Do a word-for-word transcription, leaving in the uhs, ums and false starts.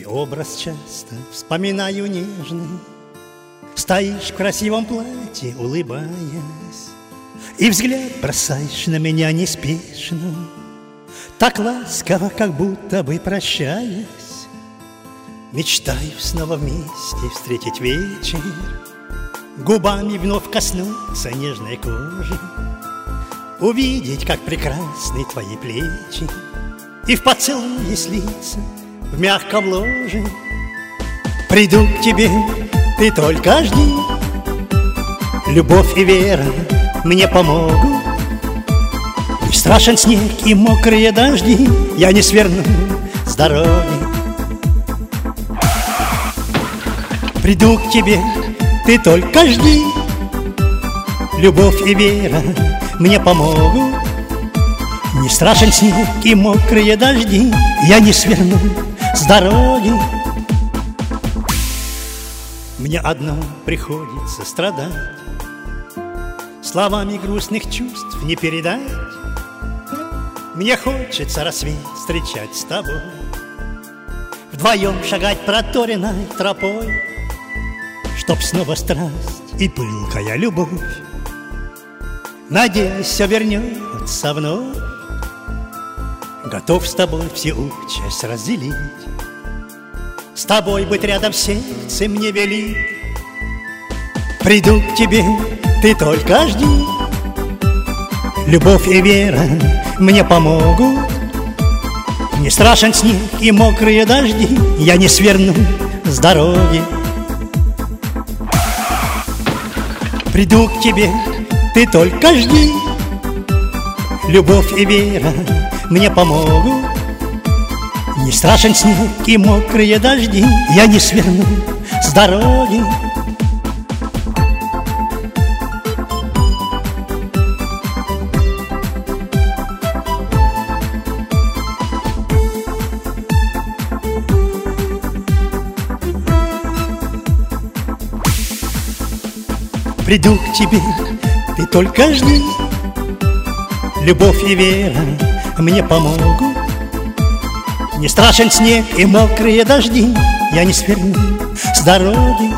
Твой образ часто вспоминаю нежный. Стоишь в красивом платье, улыбаясь, и взгляд бросаешь на меня неспешно, так ласково, как будто бы прощаясь. Мечтаю снова вместе встретить вечер, губами вновь коснуться нежной кожи, увидеть, как прекрасны твои плечи, и в поцелуе слиться в мягком ложе. Приду к тебе, ты только жди, любовь и вера мне помогут. Не страшен снег и мокрые дожди, я не сверну с дороги. Приду к тебе, ты только жди, любовь и вера мне помогут. Не страшен снег и мокрые дожди, я не сверну с дороги. Мне одно приходится страдать, словами грустных чувств не передать. Мне хочется рассвет встречать с тобой, вдвоем шагать проторенной тропой, чтоб снова страсть и пылкая любовь. Надеюсь, все вернется вновь. Готов с тобой всю участь разделить, с тобой быть рядом сердце мне велит. Приду к тебе, ты только жди, любовь и вера мне помогут. Не страшен снег и мокрые дожди, я не сверну с дороги. Приду к тебе, ты только жди, любовь и вера мне помогут. Не страшен снег и мокрые дожди, я не сверну с дороги. Приду к тебе, ты только жди, любовь и вера мне помогут. Не страшен снег и мокрые дожди, я не сверну с дороги.